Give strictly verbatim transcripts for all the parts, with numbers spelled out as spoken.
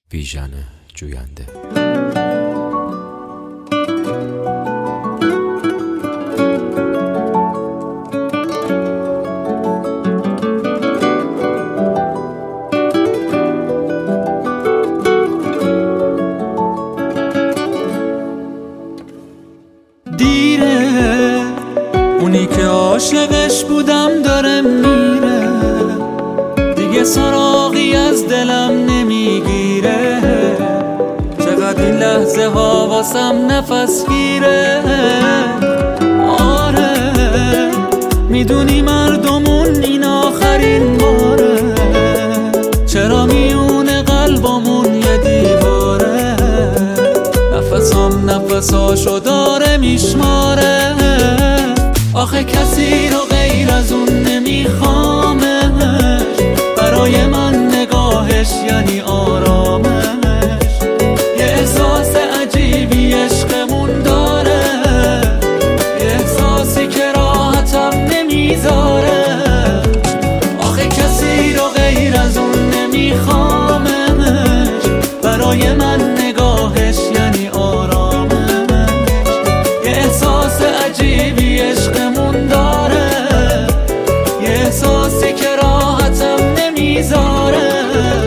بیژن جوینده. دیره اونی که عاشقش بودم داره میره، دیگه سراغی از دلم نمیگیره. چقدر این لحظه ها واسم نفس گیره. آره میدونی مردمون این آخرین باره، چرا میونه قلبمون یه دیواره. نفسام نفساشو داره میشماره. آخه کسی رو غیر از اون نمیخوامش، برای من نگاهش یعنی آرامش. یه احساس عجیبی عشقمون داره، یه احساسی که راحتم نمیذاره. آخه کسی رو غیر از اون نمیخوامش، برای من نگاهش یعنی آرامش. یه احساس عجیبی عشقمون داره، یه احساسی که راحتم نمیذاره.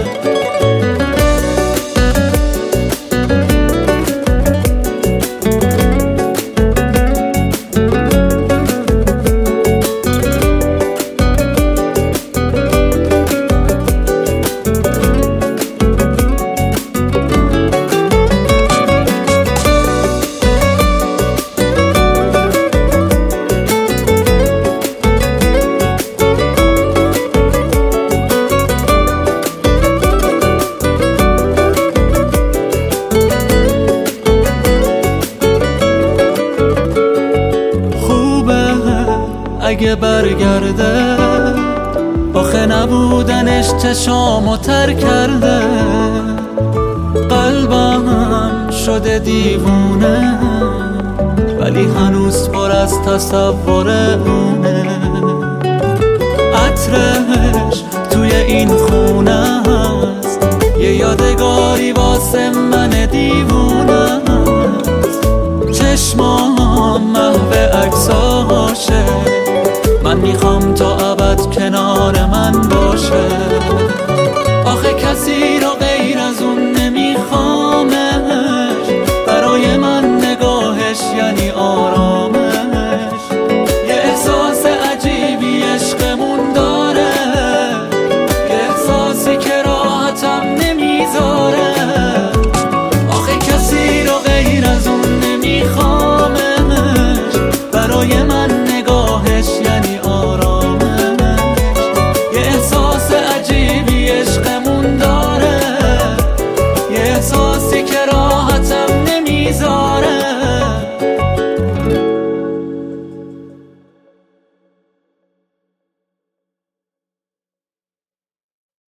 اگه برگرده، آخه نبودنش چشامو تر کرده. قلبم شده دیوونه، ولی هنوز پر از تصور اونه. عطرش توی این خونه هست، یه یادگاری واسه من دیوونه. چشمام محو عکساشه، من میخوام تا ابد کنار من باشه. آخه کسی رو غیر از